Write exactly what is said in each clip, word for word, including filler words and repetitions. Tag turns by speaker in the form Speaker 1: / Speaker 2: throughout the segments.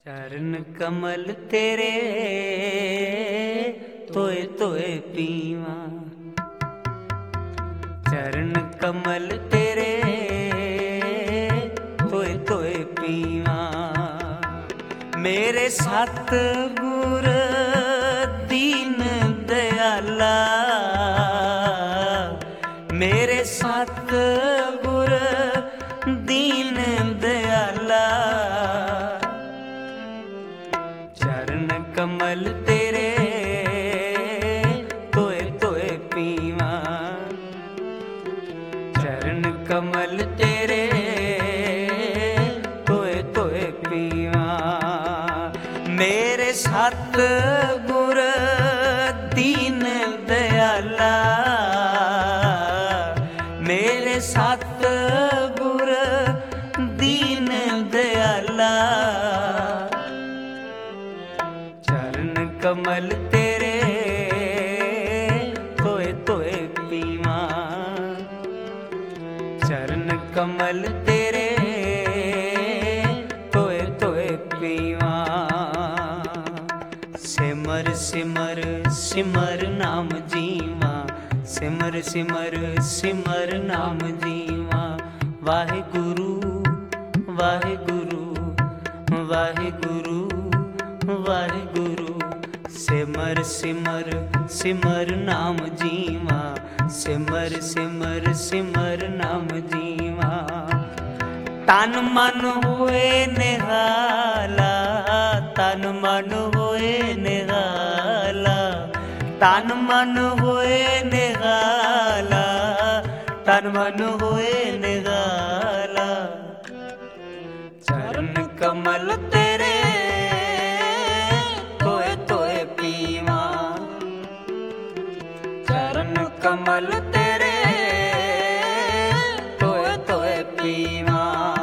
Speaker 1: चरण कमल तेरे तोए तोए पीवा, चरण कमल तेरे तोए तोए पीवा। मेरे सतगुर दीन दयाला, मेरे सतगुर दीन दयाला। चरण कमल तेरे तोए तोए पीवा, चरण कमल तेरे तोए तोए पीवा। मेरे सतगुर दीन दयाला, मेरे सतगुर दीन दयाला। चरण कमल तेरे तोए तोए पीवा, चरण कमल तेरे तोए तोए पीवा। सिमर सिमर सिमर नाम जीवा, सिमर सिमर सिमर नाम जीवा। वाहिगुरु वाहिगुरु वाहिगुरु वाहिगुरु। सिमर सिमर सिमर नाम जीवा, सिमर सिमर सिमर नाम जीवा। तन मन होए निराला, तन मन होए निराला, तन मन होए निराला, तन मन होए निराला। चरण कमल तेरे तोए तोए पीवा, चरण कमल तेरे तोए तोए पीवा।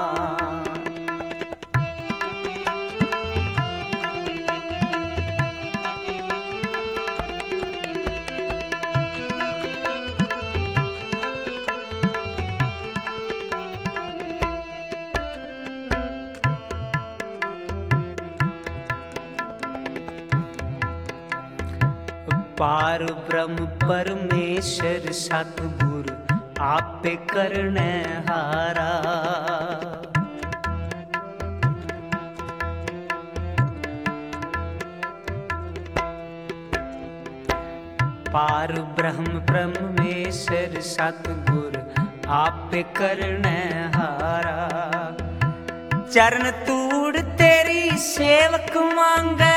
Speaker 1: पार ब्रह्म परमेश्वर सतगुर आपे करने हारा। पार ब्रह्म परमेश्वर सतगुर आपे करने हारा। चरण तूड़ तेरी सेवक मांगे,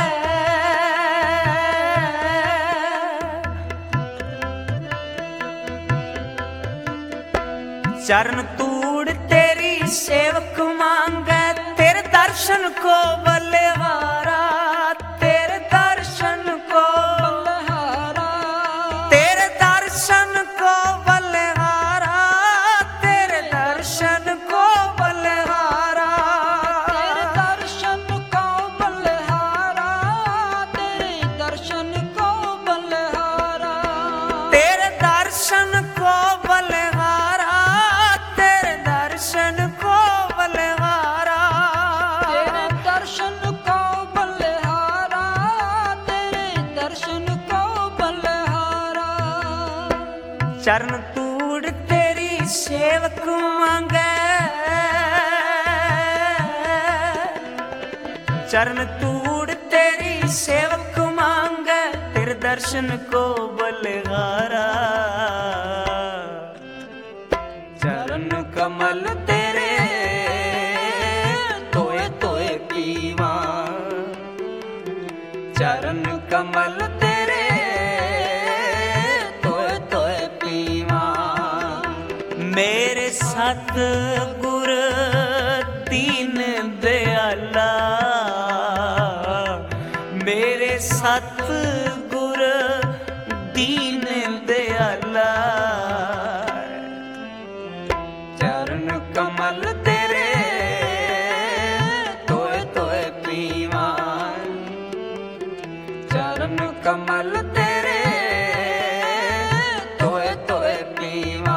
Speaker 1: चरण तूड़ तेरी सेवक मांगे। तेरे दर्शन को बलिहारा, तेरे दर्शन को बलिहारा, तेरे दर्शन को बलिहारा, तेरे दर्शन को बलिहारा, तेरे दर्शन को बलिहारा, तेरे दर्शन को बलिहारा, तेरे दर्शन को बलिहारा, तेरे दर्शन को बलिहारा, तेरे दर्शन को बलिहारा, तेरे दर्शन को बलिहारा। चरण तूड़ तेरी सेवक मांगे, चरण तूड़ तेरी सेवक मांगे। तेरे दर्शन को बलिहारा। चरण कमल तेरे तोए तोए पीवा, चरण कमल तेरे तोए तोए पीवा। मेरे सतगुर दीन दयाला, मेरे सतगुर दीन दयाला। चरण कमल तेरे तोए तोए पीवा, चरण कमल तेरे तोए तोए पीवा।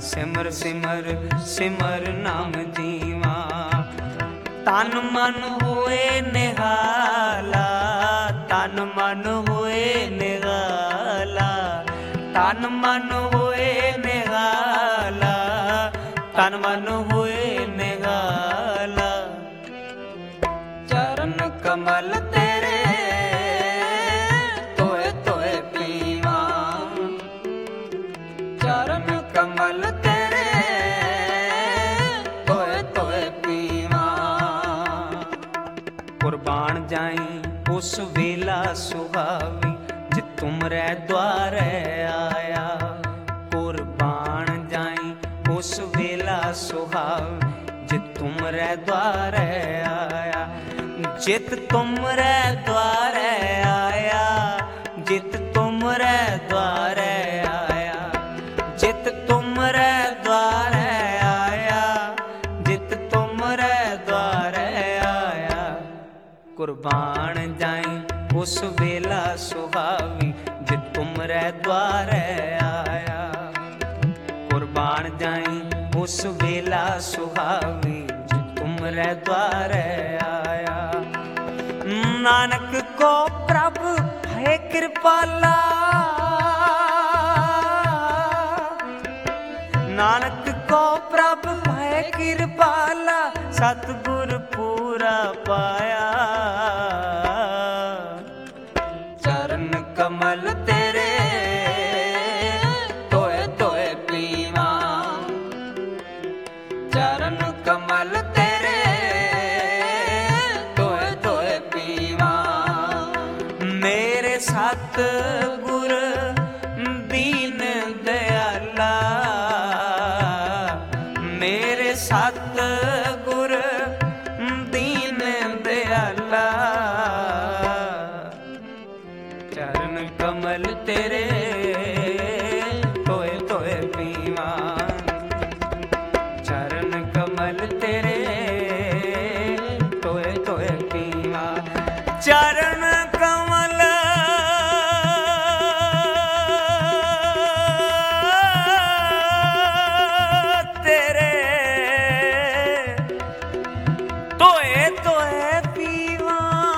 Speaker 1: ਸਿਮਰ ਸਿਮਰ ਸਿਮਰ ਨਾਮ ਜੀਵਾ। ਤਨ ਮਨ ਹੋਏ ਨਿਹਾਲਾ, ਤਨ ਮਨ ਹੋਏ ਨਿਹਾਲਾ, ਤਨ ਮਨ ਹੋਏ ਨਿਹਾਲਾ, ਤਨ ਮਨ ਹੋਏ ਨਿਹਾਲਾ। ਚਰਨ ਕਮਲ ਤੇਰੇ ਤੋਏ ਤੋਏ ਪੀਵਾ, ਚਰਨ ਕਮਲ ਤੇਰੇ ਤੋਏ ਤੋਏ ਪੀਵਾ। ਕੁਰਬਾਨ ਜਾਈ ਉਸ ਵੇਲਾ ਸੁਹਾਵੀ ਜੇ ਤੁਮਰੇ ਦੁਆਰੇ ਆਇਆ। ਕੁਰਬਾਨ ਜਾਈ ਉਸ ਵੇਲਾ ਸੁਹਾਵੀ ਜੇ ਤੁਮਰੇ ਦੁਆਰੇ ਆਇਆ। ਜਿਤ ਤੁਮਰੇ ਦੁਆਰੇ ਆਇਆ, ਜਿਤ ਤੁਮਰੇ ਦੁਆਰੇ ਆਇਆ, ਜਿਤ ਤੁਮਰੇ ਦੁਆਰੇ ਆਇਆ, ਜਿਤ ਤੁਮਰੇ ਦੁਆਰੇ ਆਇਆ। ਕੁਰਬਾਨ ਜਾਈ ਉਸ ਵੇਲਾ ਸੁਹਾਵੀ ਜੇ ਤੁਮਰੇ ਦੁਆਰੇ ਆਇਆ। ਕੁਰਬਾਨ ਜਾਈ ਉਸ ਵੇਲਾ ਸੁਹਾਵੀ ਜੇ ਤੁਮਰੇ ਦੁਆਰੇ ਆਇਆ। ਨਾਨਕ ਕੋ ਪ੍ਰਭ ਹੈ ਕਿਰਪਾਲਾ, ਨਾਨਕ ਕੋ ਪ੍ਰਭ ਹੈ ਕਿਰਪਾਲਾ, ਸਤਿਗੁਰ ਪੂਰਾ ਪਾਇਆ। ਚਰਨ ਕਮਲ ਤੇਰੇ ਤੋਏ ਤੋਏ ਪੀਵਾ, ਚਰਨ ਕਮਲ ਤੇਰੇ ਤੋਏ ਤੋਏ ਪੀਵਾ। ਮੇਰੇ ਸਤਿਗੁਰ ਦੀਨ ਦਿਆਲਾ, ਮੇਰੇ ਸਤਿਗੁਰ ਦੀਨ ਦਿਆਲਾ। ਚਰਨ ਕਮਲ ਤੇਰੇ ਤੋਏ ਤੋਏ ਪੀਵਾ, ਚਰਨ ਕਮਲ ਤੇਰੇ ਤੋਏ ਤੋਏ ਪੀਵਾ। ਚਰਨ ਕਮਲ ਤੇਰੇ ਤੋਏ ਤੋਏ ਪੀਵਾ।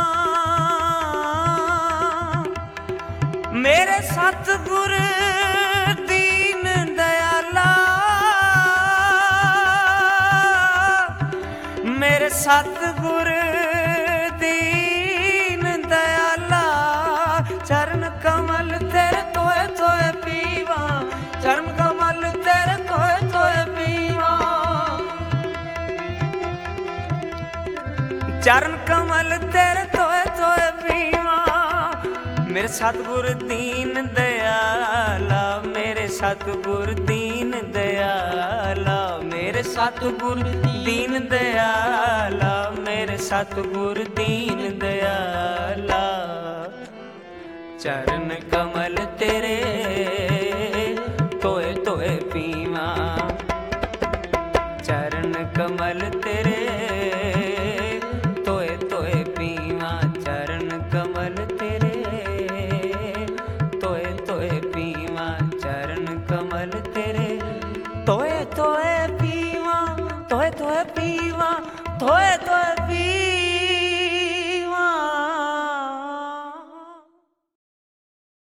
Speaker 1: ਮੇਰੇ ਸਤਿਗੁਰ ਦੀਨ ਦਿਆਲਾ, ਮੇਰੇ ਸਤਿਗੁਰ ਦੀਨ ਦਿਆਲਾ। ਚਰਨ ਕਮਲ ਤੇਰੇ ਤੋਏ ਤੋਏ ਪੀਵਾ, ਚਰਨ ਕਮਲ ਤੇਰੇ ਤੋਏ ਤੋਏ ਪੀਵਾ। ਚਰਨ ਕਮਲ ਤੇਰੇ ਤੋਏ ਤੋਏ ਪੀਵਾ। ਮੇਰੇ ਸਤਿਗੁਰ ਦੀਨ ਦਿਆਲਾ, ਮੇਰੇ ਸਤਿਗੁਰ ਦੀਨ ਦਿਆਲਾ, ਮੇਰੇ ਸਤਿਗੁਰ ਦੀਨ ਦਿਆਲਾ, ਮੇਰੇ ਸਤਿਗੁਰ ਦੀਨ ਦਿਆਲਾ। ਚਰਨ ਕਮਲ ਤੇਰੇ ਤੋਏ ਤੋਏ ਪੀਵਾ, ਚਰਨ ਕਮਲ ਤੇਰੇ ਤੋਏ ਤੋਏ ਪੀਵਾ। ਚਰਨ ਕਮਲ ਤੇਰੇ ਤੋਏ ਤੋਏ ਪੀਵਾ, ਚਰਨ ਕਮਲ ਤੇਰੇ ਤੋਏ ਤੋਏ ਪੀਵਾ, ਤੋਏ ਤੋਏ ਪੀਵਾ, ਤੋਏ ਤੋਏ